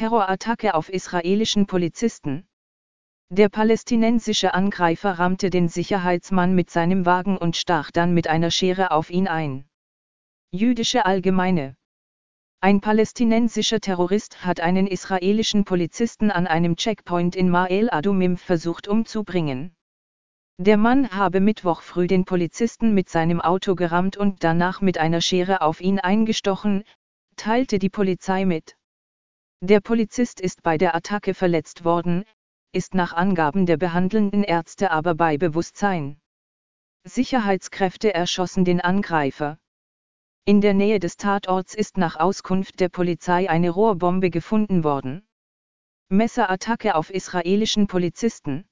Terrorattacke auf israelischen Polizisten. Der palästinensische Angreifer rammte den Sicherheitsmann mit seinem Wagen und stach dann mit einer Schere auf ihn ein. Jüdische Allgemeine. Ein palästinensischer Terrorist hat einen israelischen Polizisten an einem Checkpoint in Ma'ale Adumim versucht umzubringen. Der Mann habe Mittwoch früh den Polizisten mit seinem Auto gerammt und danach mit einer Schere auf ihn eingestochen, teilte die Polizei mit. Der Polizist ist bei der Attacke verletzt worden, ist nach Angaben der behandelnden Ärzte aber bei Bewusstsein. Sicherheitskräfte erschossen den Angreifer. In der Nähe des Tatorts ist nach Auskunft der Polizei eine Rohrbombe gefunden worden. Messerattacke auf israelischen Polizisten.